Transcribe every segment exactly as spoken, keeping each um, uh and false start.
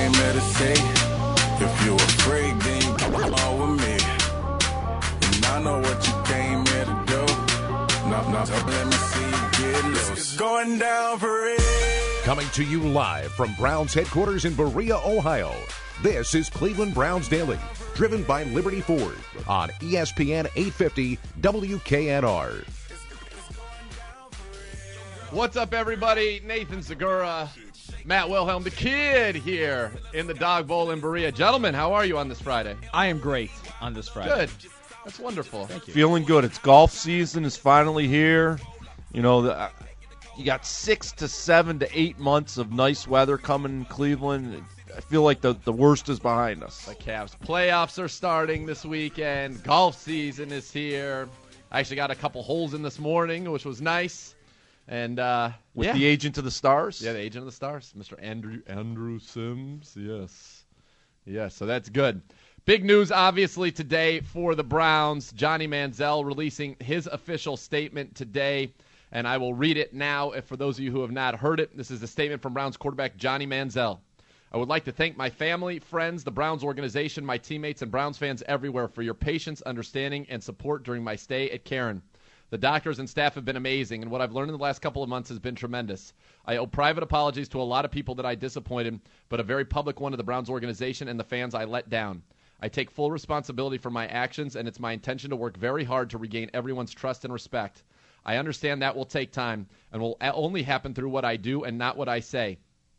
came here to say. If you afraid, then you come on with me. And I know what you came here to do. Now, now, let me see you get loose. It's going down for real. Coming to you live from Browns headquarters in Berea, Ohio. This is Cleveland Browns Daily, driven by Liberty Ford on E S P N eight fifty W K N R. What's up, everybody? Nathan Segura, Matt Wilhelm, the kid here in the Dog Bowl in Berea. Gentlemen, how are you on this Friday? I am great on this Friday. Good. That's wonderful. Thank you. Feeling good. It's golf season is finally here. You know, the, uh, you got six to seven to eight months of nice weather coming in Cleveland. I feel like the, the worst is behind us. The Cavs playoffs are starting this weekend. Golf season is here. I actually got a couple holes in this morning, which was nice. And uh, With yeah. the agent of the stars? Yeah, the agent of the stars, Mister Andrew Andrew Sims. Yes. Yes, so that's good. Big news, obviously, today for the Browns. Johnny Manziel releasing his official statement today, and I will read it now. If for those of you who have not heard it, this is a statement from Browns quarterback Johnny Manziel. I would like to thank my family, friends, the Browns organization, my teammates, and Browns fans everywhere for your patience, understanding, and support during my stay at Cairn. The doctors and staff have been amazing, and what I've learned in the last couple of months has been tremendous. I owe private apologies to a lot of people that I disappointed, but a very public one to the Browns organization and the fans I let down. I take full responsibility for my actions, and it's my intention to work very hard to regain everyone's trust and respect. I understand that will take time and will only happen through what I do and not what I say.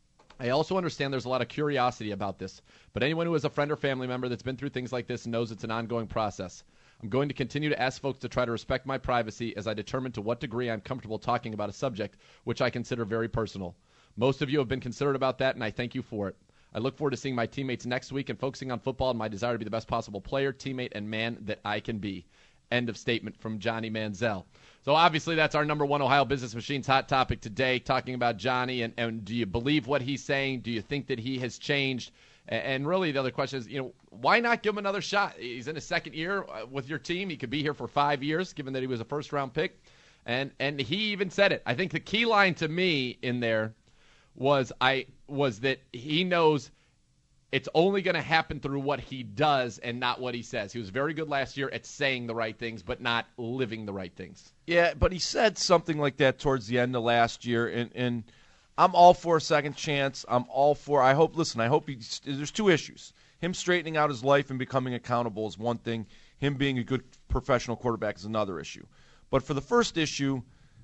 I also understand there's a lot of curiosity about this, but anyone who is a friend or family member that's been through things like this knows it's an ongoing process. I'm going to continue to ask folks to try to respect my privacy as I determine to what degree I'm comfortable talking about a subject which I consider very personal. Most of you have been considerate about that, and I thank you for it. I look forward to seeing my teammates next week and focusing on football and my desire to be the best possible player, teammate, and man that I can be. End of statement from Johnny Manziel. So obviously that's our number one Ohio Business Machine's hot topic today, talking about Johnny, and, and do you believe what he's saying? Do you think that he has changed? And really the other question is, you know, why not give him another shot? He's in his second year with your team. He could be here for five years, given that he was a first-round pick. And and he even said it. I think the key line to me in there was I was that he knows it's only going to happen through what he does and not what he says. He was very good last year at saying the right things, but not living the right things. Yeah, but he said something like that towards the end of last year, and, and I'm all for a second chance. I'm all for, I hope, listen, I hope he, there's two issues. Him straightening out his life and becoming accountable is one thing. Him being a good professional quarterback is another issue. But for the first issue,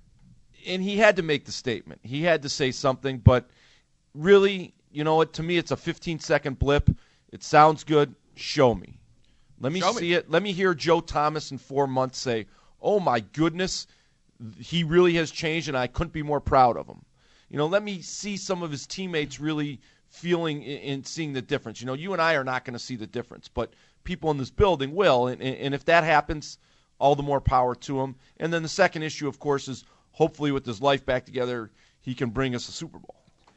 and he had to make the statement. He had to say something, but really, you know what, to me it's a fifteen-second blip. It sounds good. Show me. Let me Show see me. it. Let me hear Joe Thomas in four months say, oh, my goodness, he really has changed, and I couldn't be more proud of him. You know, let me see some of his teammates really feeling and seeing the difference. You know, you and I are not going to see the difference, but people in this building will, and, and if that happens, all the more power to him. And then the second issue, of course, is hopefully with his life back together, he can bring us a Super Bowl.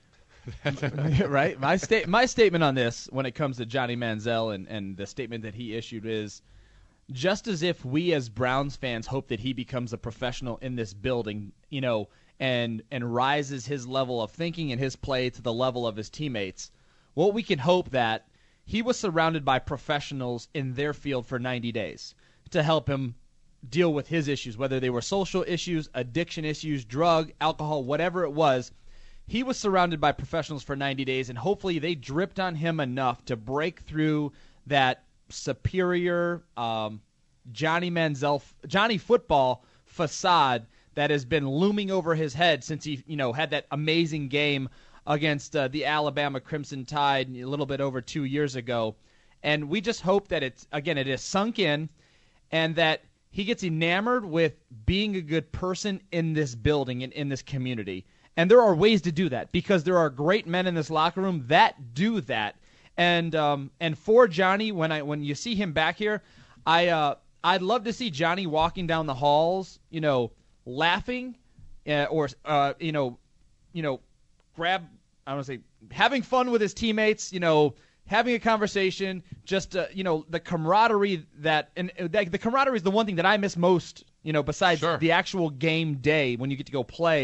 Right? My sta- my statement on this when it comes to Johnny Manziel and, and the statement that he issued is, just as if we as Browns fans hope that he becomes a professional in this building, you know, and and rises his level of thinking and his play to the level of his teammates, well, we can hope that he was surrounded by professionals in their field for ninety days to help him deal with his issues, whether they were social issues, addiction issues, drug, alcohol, whatever it was. He was surrounded by professionals for ninety days, and hopefully they dripped on him enough to break through that superior um, Johnny Manziel, Johnny football facade that has been looming over his head since he, you know, had that amazing game against uh, the Alabama Crimson Tide a little bit over two years ago. And we just hope that it's, again, it is sunk in and that he gets enamored with being a good person in this building and in this community. And there are ways to do that because there are great men in this locker room that do that. And um, and for Johnny, when I when you see him back here, I uh, I'd love to see Johnny walking down the halls, you know, laughing, uh, or uh, you know, you know, grab I want to say having fun with his teammates, you know, having a conversation, just uh, you know, the camaraderie that and that, the camaraderie is the one thing that I miss most, you know, besides Sure. the actual game day when you get to go play.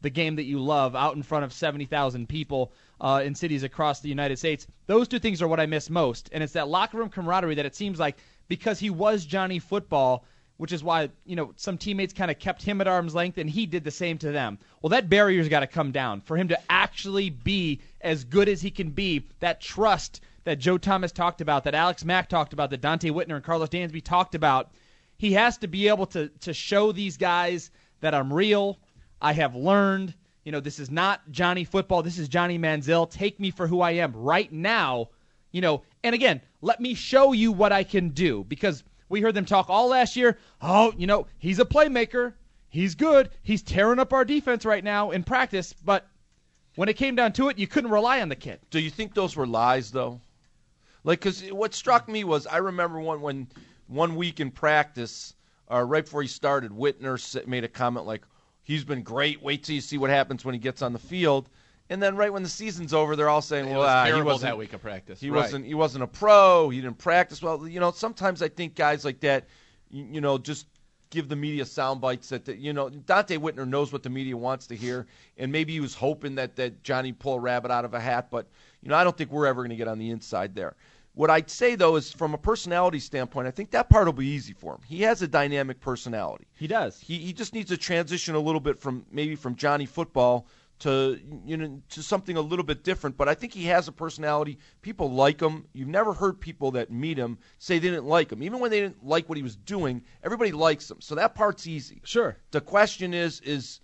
the game that you love out in front of seventy thousand people uh, in cities across the United States. Those two things are what I miss most, and it's that locker room camaraderie that it seems like because he was Johnny Football, which is why, you know, some teammates kind of kept him at arm's length, and he did the same to them. Well, that barrier's got to come down for him to actually be as good as he can be. That trust that Joe Thomas talked about, that Alex Mack talked about, that Dante Whitner and Carlos Dansby talked about, he has to be able to to show these guys that I'm real, I have learned, you know, this is not Johnny Football, this is Johnny Manziel. Take me for who I am right now, you know, and again, let me show you what I can do, because we heard them talk all last year, oh, you know, he's a playmaker, he's good, he's tearing up our defense right now in practice, but when it came down to it, you couldn't rely on the kid. Do you think those were lies, though? Like, because what struck me was, I remember one when one week in practice, uh, right before he started, Whitner made a comment like, he's been great, wait till you see what happens when he gets on the field. And then right when the season's over, they're all saying, well, uh, he wasn't that week of practice. He right. wasn't he wasn't a pro, he didn't practice well. You know, sometimes I think guys like that, you, you know, just give the media sound bites that, the, you know, Dante Whitner knows what the media wants to hear, and maybe he was hoping that, that Johnny pull a rabbit out of a hat, but, you know, I don't think we're ever going to get on the inside there. What I'd say, though, is from a personality standpoint, I think that part will be easy for him. He has a dynamic personality. He does. He he just needs to transition a little bit from maybe from Johnny Football to you know to something a little bit different. But I think he has a personality. People like him. You've never heard people that meet him say they didn't like him. Even when they didn't like what he was doing, everybody likes him. So that part's easy. Sure. The question is is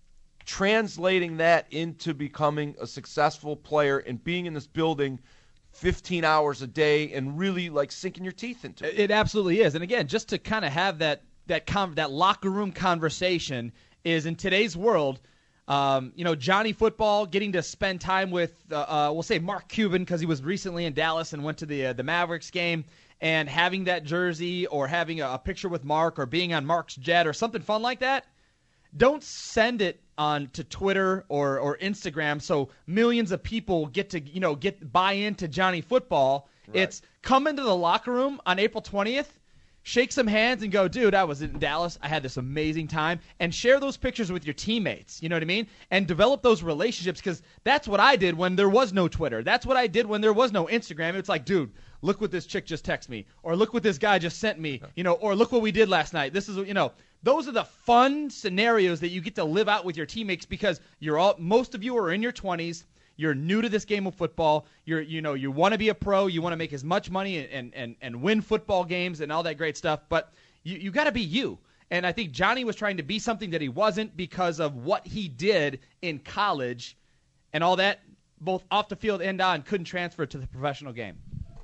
translating that into becoming a successful player and being in this building fifteen hours a day and really like sinking your teeth into it. It absolutely is. And again, just to kind of have that that con- that locker room conversation is in today's world, um, you know, Johnny Football getting to spend time with, uh, uh, we'll say Mark Cuban because he was recently in Dallas and went to the uh, the Mavericks game, and having that jersey or having a, a picture with Mark or being on Mark's jet or something fun like that. Don't send it on to Twitter or, or Instagram so millions of people get to, you know, get buy into Johnny Football. Right. It's come into the locker room on April twentieth, shake some hands and go, dude, I was in Dallas. I had this amazing time. And share those pictures with your teammates. You know what I mean? And develop those relationships, because that's what I did when there was no Twitter. That's what I did when there was no Instagram. It's like, dude, look what this chick just texted me. Or look what this guy just sent me. You know, or look what we did last night. This is, you know. Those are the fun scenarios that you get to live out with your teammates, because you're all most of you are in your twenties. You're new to this game of football. You're you know you want to be a pro. You want to make as much money and and and win football games and all that great stuff. But you you got to be you. And I think Johnny was trying to be something that he wasn't because of what he did in college, and all that, both off the field and on, couldn't transfer to the professional game.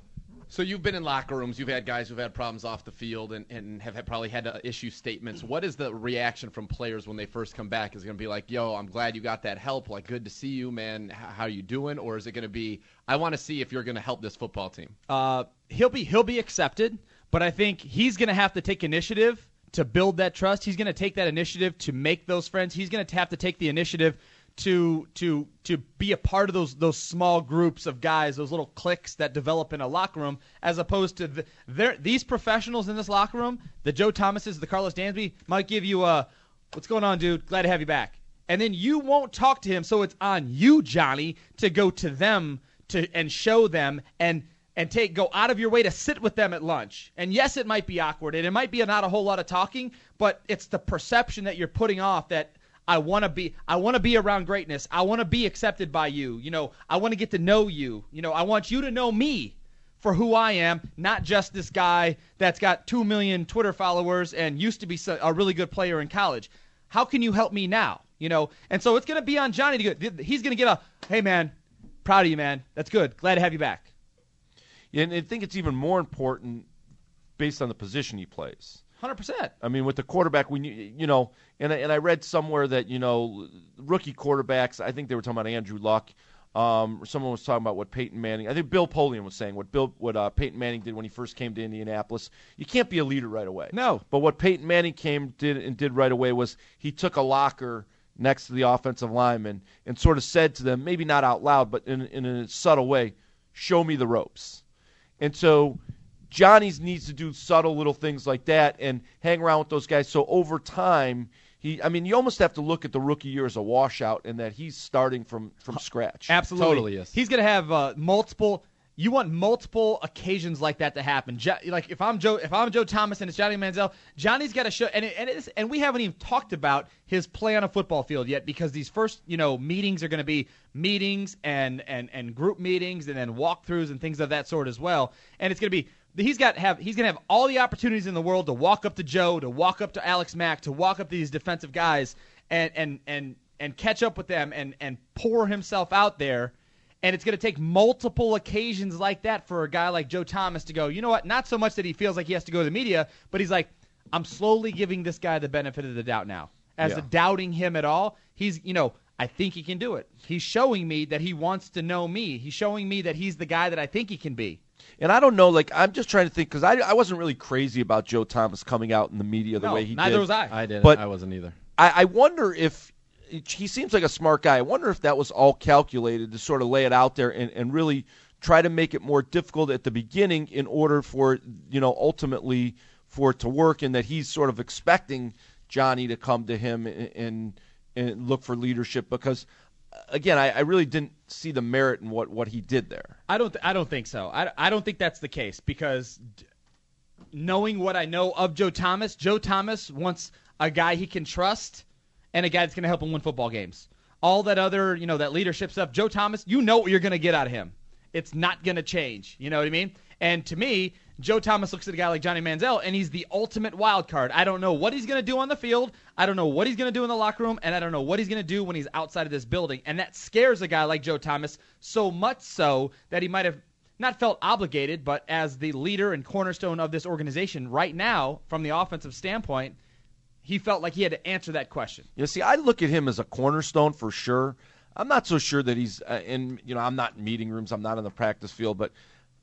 So you've been in locker rooms. You've had guys who've had problems off the field and, and have had, probably had to issue statements. What is the reaction from players when they first come back? Is it going to be like, yo, I'm glad you got that help. Like, good to see you, man. H- how you doing? Or is it going to be, I want to see if you're going to help this football team? Uh, he'll be he'll be accepted, but I think he's going to have to take initiative to build that trust. He's going to take that initiative to make those friends. He's going to have to take the initiative to to to be a part of those those small groups of guys, those little cliques that develop in a locker room, as opposed to the, these professionals in this locker room, the Joe Thomases, the Carlos Dansby, might give you a, what's going on, dude? Glad to have you back. And then you won't talk to him, so it's on you, Johnny, to go to them to and show them and and take go out of your way to sit with them at lunch. And yes, it might be awkward, and it might be not a whole lot of talking, but it's the perception that you're putting off that I want to be I want to be around greatness. I want to be accepted by you. You know, I want to get to know you. You know, I want you to know me for who I am, not just this guy that's got two million Twitter followers and used to be a really good player in college. How can you help me now? You know, and so it's going to be on Johnny to go. He's going to get a, hey, man, proud of you, man. That's good. Glad to have you back. Yeah, and I think it's even more important based on the position he plays. one hundred percent. I mean, with the quarterback, we you know, and I, and I read somewhere that, you know, rookie quarterbacks, I think they were talking about Andrew Luck. Um, someone was talking about what Peyton Manning, I think Bill Polian was saying what Bill, what uh, Peyton Manning did when he first came to Indianapolis. You can't be a leader right away. No. But what Peyton Manning came did and did right away was he took a locker next to the offensive lineman and sort of said to them, maybe not out loud, but in, in a subtle way, show me the ropes. And so Johnny's needs to do subtle little things like that and hang around with those guys. So over time, he. I mean, you almost have to look at the rookie year as a washout, in that he's starting from from scratch. Absolutely, Totally is. He's going to have uh, multiple. You want multiple occasions like that to happen. Jo- like if I'm Joe, if I'm Joe Thomas and it's Johnny Manziel, Johnny's got to show. And it, and it's, and we haven't even talked about his play on a football field yet, because these first you know meetings are going to be meetings and and and group meetings and then walkthroughs and things of that sort as well. And it's going to be. He's got have he's going to have all the opportunities in the world to walk up to Joe, to walk up to Alex Mack, to walk up to these defensive guys and and and and catch up with them and and pour himself out there. And it's going to take multiple occasions like that for a guy like Joe Thomas to go, you know what, not so much that he feels like he has to go to the media, but he's like, I'm slowly giving this guy the benefit of the doubt now. As Yeah. to doubting him at all, he's, you know, I think he can do it. He's showing me that he wants to know me. He's showing me that he's the guy that I think he can be. And I don't know, like, I'm just trying to think, because I, I wasn't really crazy about Joe Thomas coming out in the media the No, way he neither did. was I. I didn't. But- I wasn't either. I, I wonder if he seems like a smart guy. I wonder if that was all calculated to sort of lay it out there and, and really try to make it more difficult at the beginning in order for, you know, ultimately for it to work, and that he's sort of expecting Johnny to come to him and and, and look for leadership, because, again, I, I really didn't see the merit in what, what he did there. I don't. Th- I don't think so. I, I don't think that's the case, because d- knowing what I know of Joe Thomas, Joe Thomas wants a guy he can trust and a guy that's going to help him win football games. All that other, you know, that leadership stuff. Joe Thomas, you know what you're going to get out of him. It's not going to change. You know what I mean? And to me, Joe Thomas looks at a guy like Johnny Manziel, and he's the ultimate wild card. I don't know what he's going to do on the field. I don't know what he's going to do in the locker room, and I don't know what he's going to do when he's outside of this building. And that scares a guy like Joe Thomas so much so that he might have not felt obligated, but as the leader and cornerstone of this organization right now, from the offensive standpoint, he felt like he had to answer that question. You see, I look at him as a cornerstone for sure. I'm not so sure that he's uh, in, you know, I'm not in meeting rooms, I'm not in the practice field, but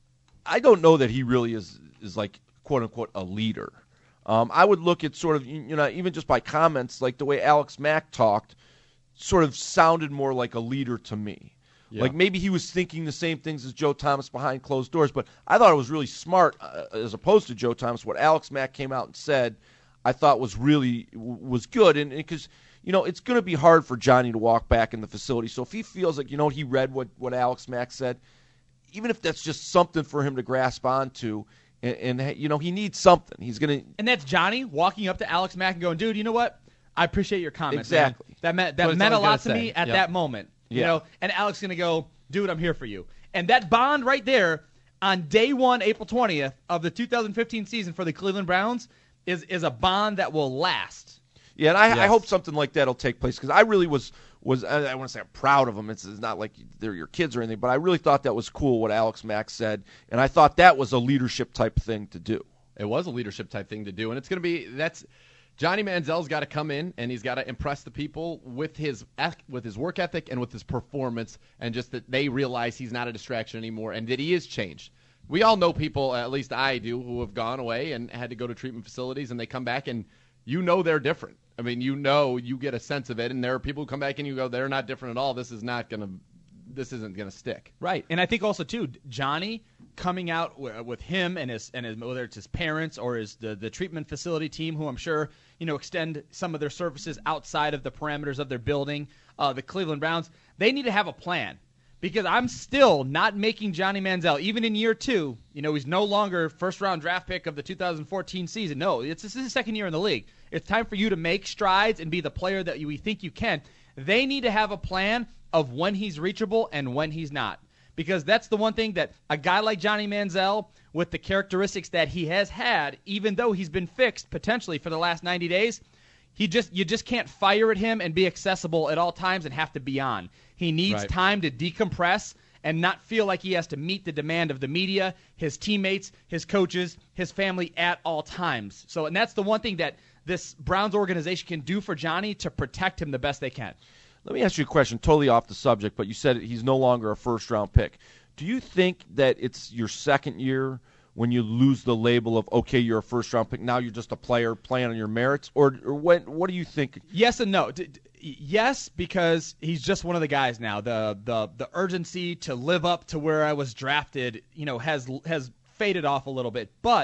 I don't know that he really is, is like, quote unquote, a leader. Um, I would look at sort of, you know, even just by comments, like the way Alex Mack talked, sort of sounded more like a leader to me. Yeah. Like maybe he was thinking the same things as Joe Thomas behind closed doors, but I thought it was really smart, uh, as opposed to Joe Thomas, what Alex Mack came out and said, I thought was really was good, and because you know it's going to be hard for Johnny to walk back in the facility. So if he feels like, you know, he read what, what Alex Mack said, even if that's just something for him to grasp onto, and, and you know he needs something. He's going to, And that's Johnny walking up to Alex Mack and going, dude, you know what? I appreciate your comments. Exactly. Man. That meant But that it's meant a all you lot to gotta me say. at Yep. that moment. You Yeah. know, and Alex is gonna go, dude, I'm here for you. And that bond right there on day one, April twentieth of the two thousand fifteen season for the Cleveland Browns is is a bond that will last. yeah. And I, I Yes. hope something like that will take place, because I really was was I, I want to say I'm proud of them. It's, it's not like they're your kids or anything, but I really thought that was cool what Alex Mack said, and I thought that was a leadership type thing to do. It was a leadership type thing to do, and it's going to be that's Johnny Manziel's got to come in and he's got to impress the people with his with his work ethic and with his performance, and just that they realize he's not a distraction anymore and that he is changed. We all know people, at least I do, who have gone away and had to go to treatment facilities, and they come back and you know they're different. I mean, you know, you get a sense of it, and there are people who come back and you go, they're not different at all. This is not going to this isn't going to stick. Right, and I think also too, Johnny coming out w- with him and his and his whether it's his parents or his the, the treatment facility team, who I'm sure you know extend some of their services outside of the parameters of their building. Uh, the Cleveland Browns, they need to have a plan, because I'm still not making Johnny Manziel, even in year two. You know, he's no longer first round draft pick of the two thousand fourteen season. No, it's this is his second year in the league. It's time for you to make strides and be the player that you, we think you can. They need to have a plan of when he's reachable and when he's not. Because that's the one thing that a guy like Johnny Manziel, with the characteristics that he has had, even though he's been fixed potentially for the last ninety days, he just you just can't fire at him and be accessible at all times and have to be on. He needs Right. time to decompress and not feel like he has to meet the demand of the media, his teammates, his coaches, his family at all times. So, and that's the one thing that this Browns organization can do for Johnny to protect him the best they can. Let me ask you a question, totally off the subject, but you said he's no longer a first-round pick. Do you think that it's your second year when you lose the label of, okay, you're a first-round pick, now you're just a player playing on your merits? Or, or when, what do you think? Yes and no. D- d- yes, because he's just one of the guys now. The the the urgency to live up to where I was drafted, you know, has has faded off a little bit. But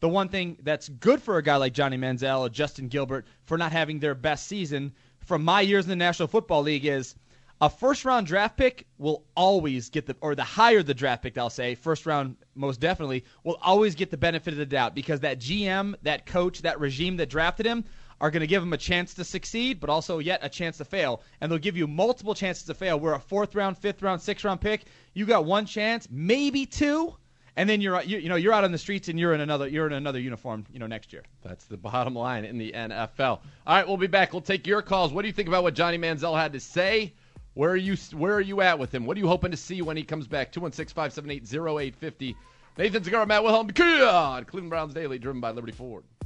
the one thing that's good for a guy like Johnny Manziel or Justin Gilbert for not having their best season from my years in the National Football League is a first-round draft pick will always get the – or the higher the draft pick, I'll say, first round most definitely, will always get the benefit of the doubt because that G M, that coach, that regime that drafted him are going to give him a chance to succeed, but also yet a chance to fail. And they'll give you multiple chances to fail. We're a fourth-round, fifth-round, sixth-round pick. You got one chance, maybe two, and then you're you, you know you're out on the streets and you're in another you're in another uniform you know next year. That's the bottom line in the N F L. All right, we'll be back. We'll take your calls. What do you think about what Johnny Manziel had to say? Where are you Where are you at with him? What are you hoping to see when he comes back? two one six, five seven eight, zero eight five zero. Nathan Zegara, Matt Wilhelm, Kia on Cleveland Browns Daily, driven by Liberty Ford.